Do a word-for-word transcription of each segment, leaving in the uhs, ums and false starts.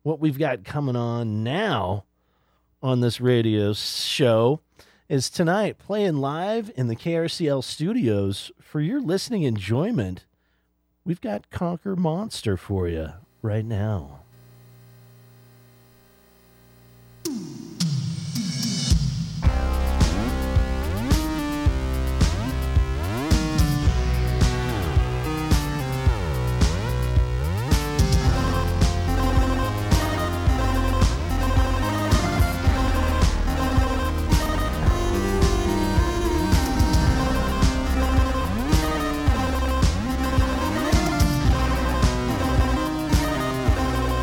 what we've got coming on now on this radio show is tonight playing live in the K R C L studios for your listening enjoyment. We've got Conquer Monster for you right now. Thank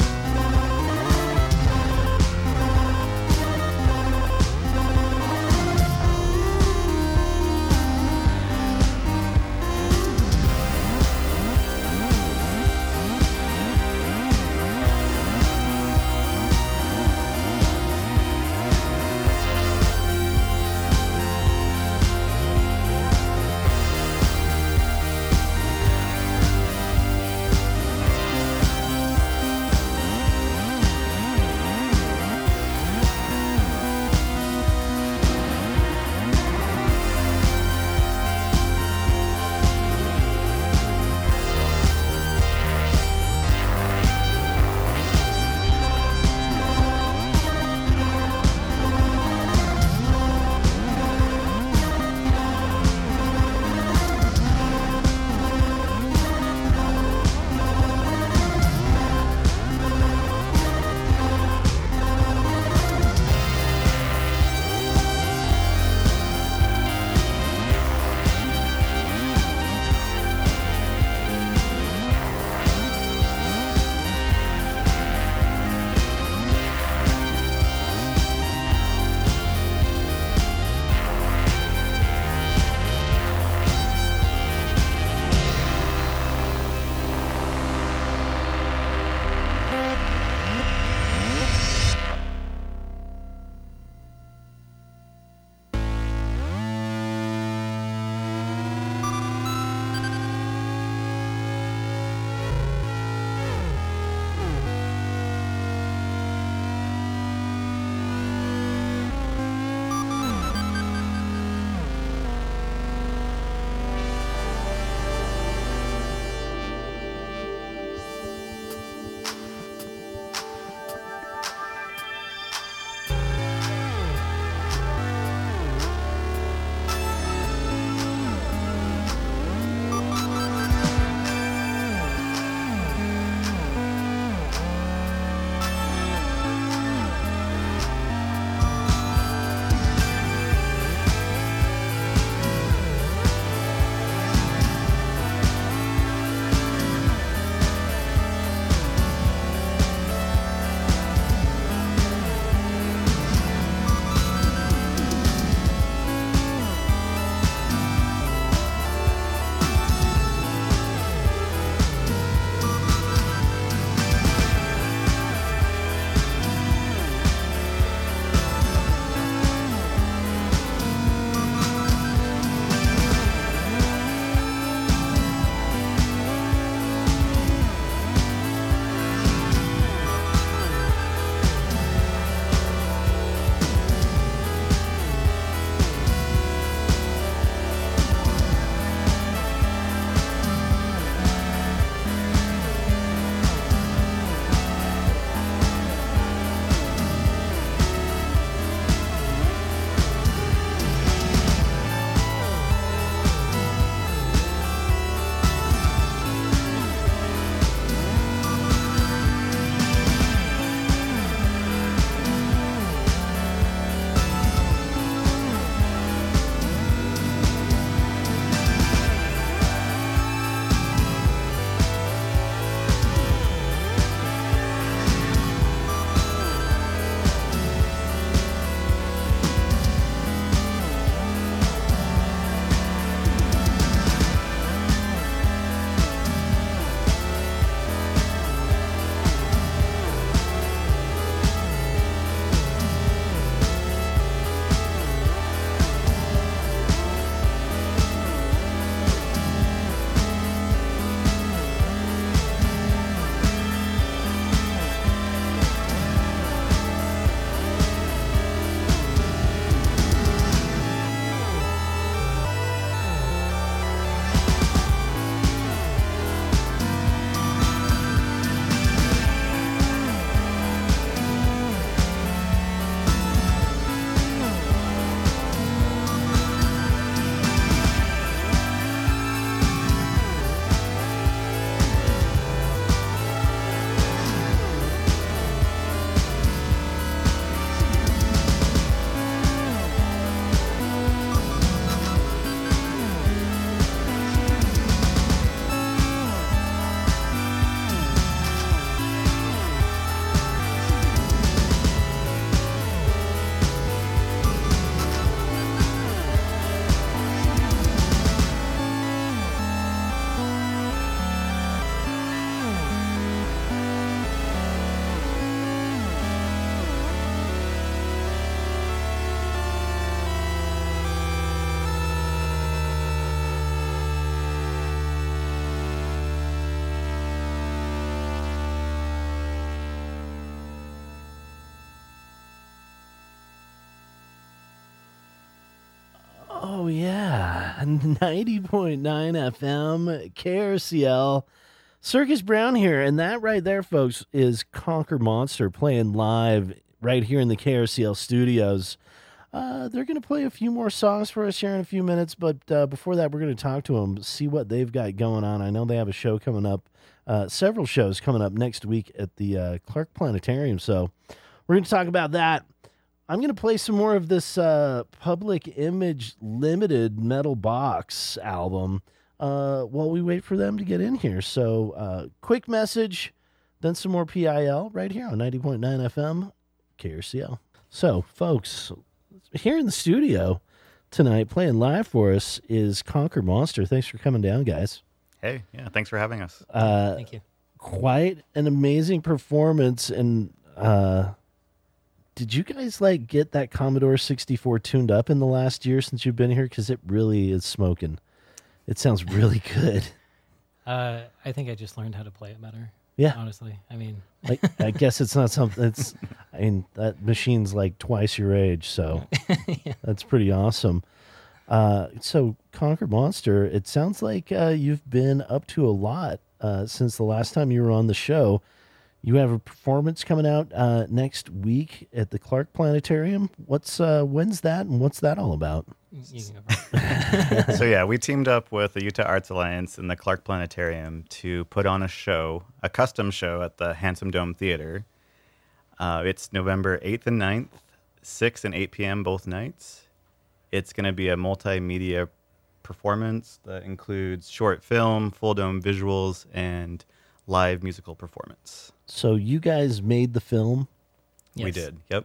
Oh, yeah. ninety point nine F M, K R C L. Circus Brown here. And that right there, folks, is Conquer Monster playing live right here in the K R C L studios. Uh, they're going to play a few more songs for us here in a few minutes. But uh, before that, we're going to talk to them, see what they've got going on. I know they have a show coming up, uh, several shows coming up next week at the uh, Clark Planetarium. So we're going to talk about that. I'm going to play some more of this uh, Public Image Limited Metal Box album uh, while we wait for them to get in here. So uh, quick message, then some more P I L right here on ninety point nine F M, K R C L. So, folks, here in the studio tonight playing live for us is Conquer Monster. Thanks for coming down, guys. Hey, yeah, thanks for having us. Uh, Thank you. Quite an amazing performance, and uh, did you guys like get that Commodore sixty-four tuned up in the last year since you've been here? Because it really is smoking. It sounds really good. Uh, I think I just learned how to play it better. Yeah. Honestly, I mean, I, I guess it's not something. It's, I mean, that machine's like twice your age, so yeah. that's pretty awesome. Uh, so Conquer Monster, it sounds like uh, you've been up to a lot uh, since the last time you were on the show. You have a performance coming out uh, next week at the Clark Planetarium. What's uh, when's that, and what's that all about? You can go first. So yeah, we teamed up with the Utah Arts Alliance and the Clark Planetarium to put on a show, a custom show at the Handsome Dome Theater. Uh, it's November eighth and ninth, six and eight p.m. both nights. It's going to be a multimedia performance that includes short film, full dome visuals, and live musical performance. So you guys made the film, Yes. We did, yep.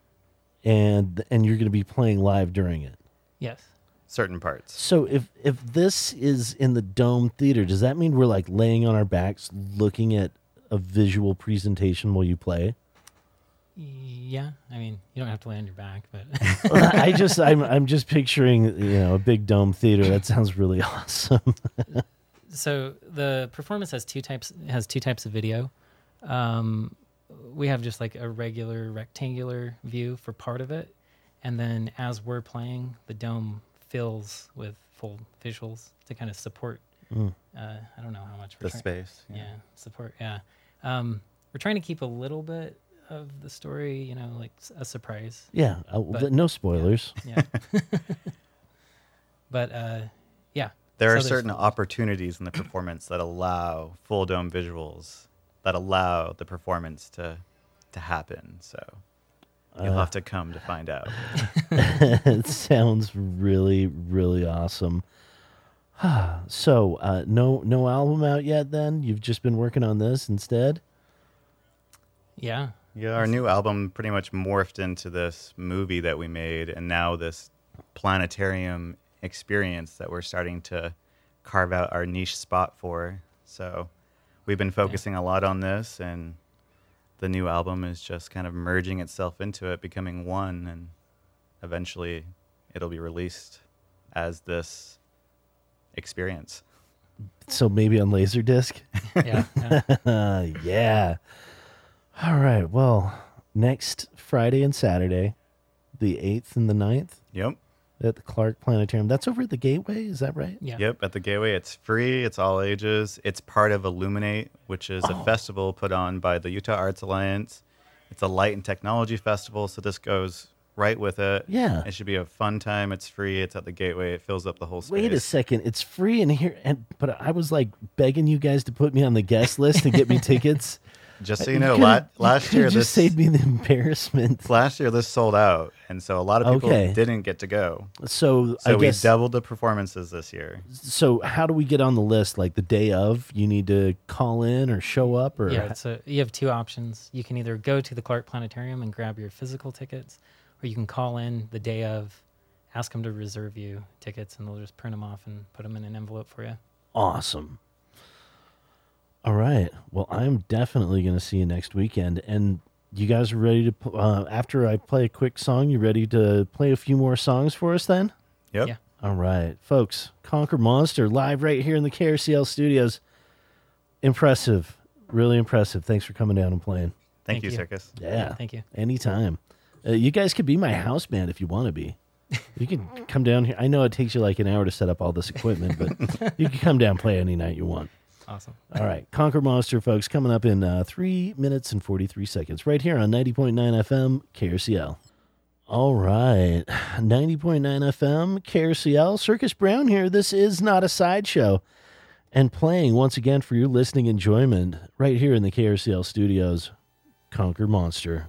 and and you're going to be playing live during it. Yes. Certain parts. So if if this is in the Dome Theater, does that mean we're like laying on our backs looking at a visual presentation while you play? Yeah. I mean, you don't have to lay on your back, but I just I'm I'm just picturing, you know, a big dome theater. That sounds really awesome. so the performance has two types has two types of video. Um, we have just like a regular rectangular view for part of it, and then as we're playing, the dome fills with full visuals to kind of support. Mm. Uh, I don't know how much we're The trying- space. Yeah, support. Yeah, um, we're trying to keep a little bit of the story, you know, like s- a surprise. Yeah, uh, But- no spoilers. Yeah. But uh, yeah, There So are there's- certain opportunities in the performance that allow full dome visuals, that allow the performance to to happen. So you'll Uh, have to come to find out. It sounds really really awesome. So uh, no no album out yet? Then you've just been working on this instead. yeah, Yeah, our new album pretty much morphed into this movie that we made, and now this planetarium experience that we're starting to carve out our niche spot for. So we've been focusing a lot on this, and the new album is just kind of merging itself into it, becoming one, and eventually it'll be released as this experience. So maybe on Laserdisc. yeah. yeah. Yeah. All right. Well, next Friday and Saturday, the eighth and the ninth Yep. at the Clark Planetarium. That's over at the Gateway. Is that right? Yeah. Yep, at the Gateway. It's free. It's all ages. It's part of Illuminate, which is Oh. a festival put on by the Utah Arts Alliance. It's a light and technology festival, so this goes right with it. Yeah. It should be a fun time. It's free. It's at the Gateway. It fills up the whole space. Wait a second. It's free in here, and but I was like begging you guys to put me on the guest list and get me tickets. Just so You you know, could've- la- you last could've year just this saved me the embarrassment. last year this sold out, and so a lot of people Okay. didn't get to go. So, So I we guess. doubled the performances this year. So how do we get on the list? Like the day of, you need to call in or show up, or Yeah, so you have two options. You can either go to the Clark Planetarium and grab your physical tickets, or you can call in the day of, ask them to reserve you tickets, and they'll just print them off and put them in an envelope for you. Awesome. All right. Well, I'm definitely going to see you next weekend. And you guys are ready to, p- uh, after I play a quick song, you ready to play a few more songs for us then? Yep. Yeah. All right. Folks, Conquer Monster live right here in the K R C L studios. Impressive. Really impressive. Thanks for coming down and playing. Thank, Thank you, you. Circus. Yeah. Thank you. Anytime. Uh, you guys could be my house band if you want to be. You can come down here. I know it takes you like an hour to set up all this equipment, but you can come down and play any night you want. Awesome. All right. Conquer Monster, folks, coming up in uh, three minutes and forty-three seconds right here on ninety point nine F M K R C L. All right. ninety point nine F M K R C L. Circus Brown here. This is not a sideshow. And playing once again for your listening enjoyment right here in the K R C L studios, Conquer Monster.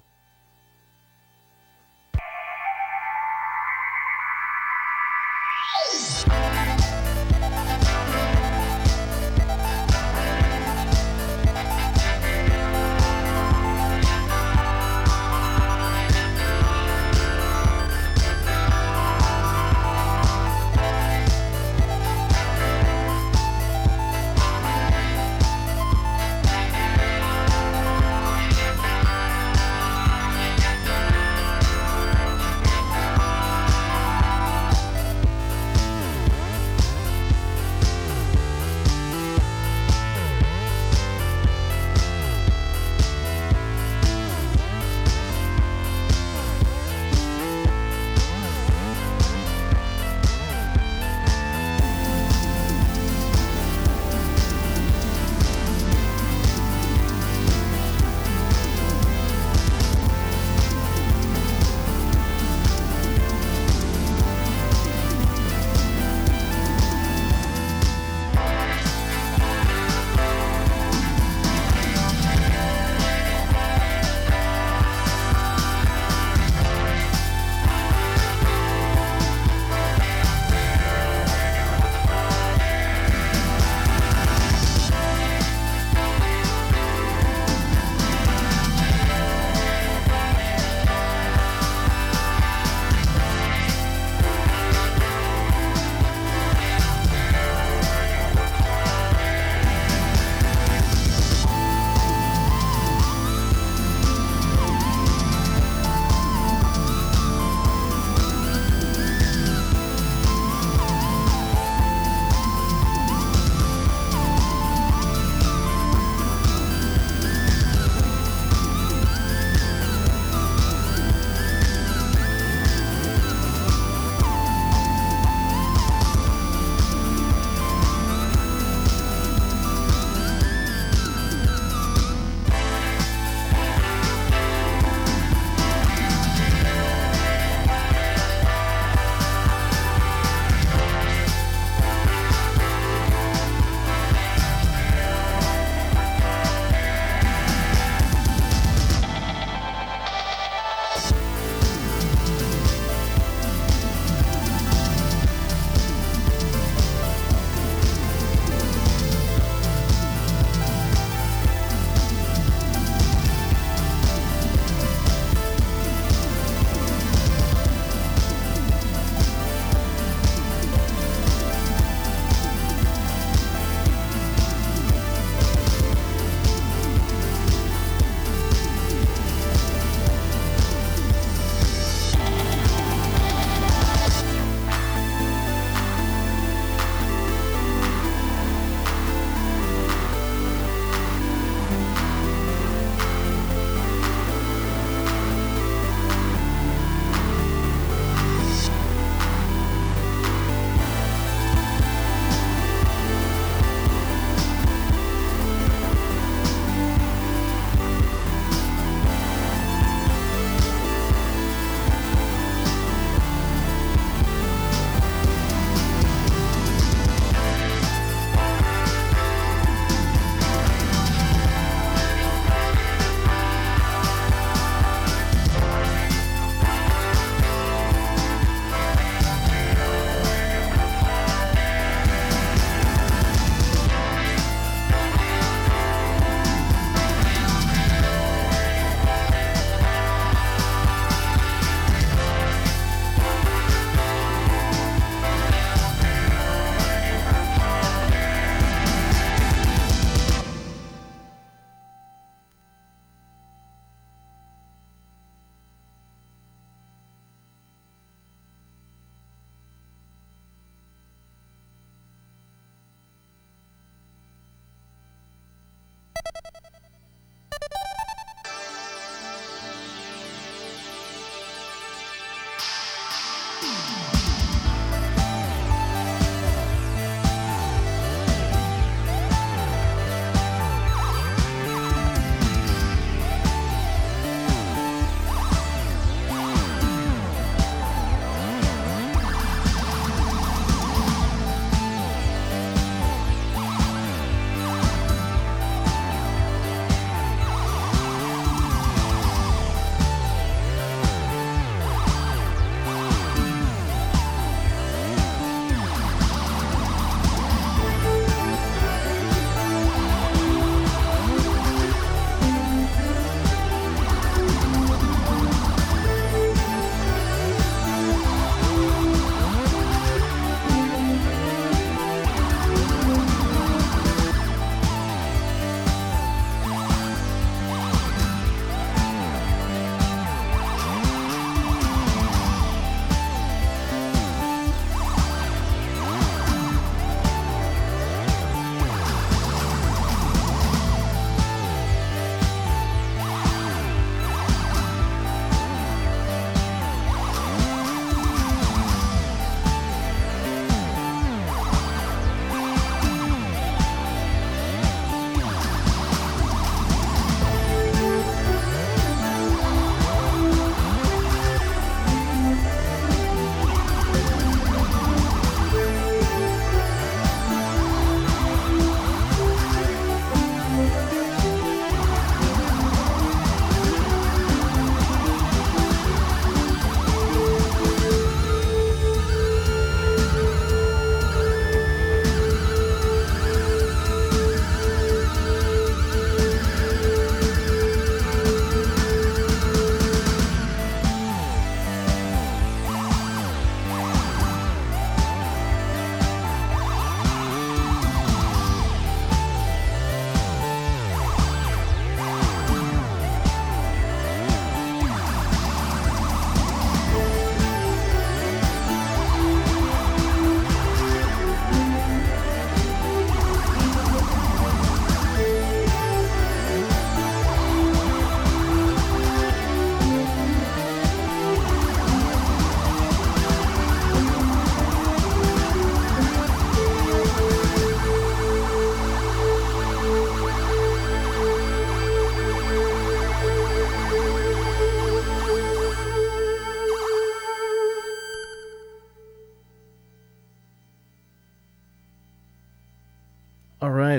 Mm-hmm.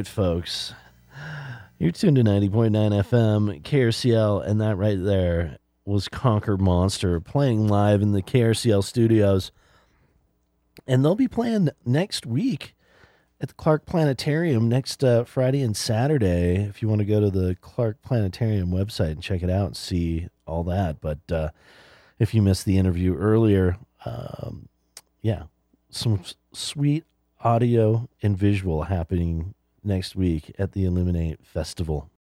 right, folks. You're tuned to ninety point nine F M, K R C L, and that right there was Conquer Monster playing live in the K R C L studios. And they'll be playing next week at the Clark Planetarium next uh, Friday and Saturday. If you want to go to the Clark Planetarium website and check it out and see all that. But uh, if you missed the interview earlier, um, yeah, some s- sweet audio and visual happening next week at the Illuminate Festival.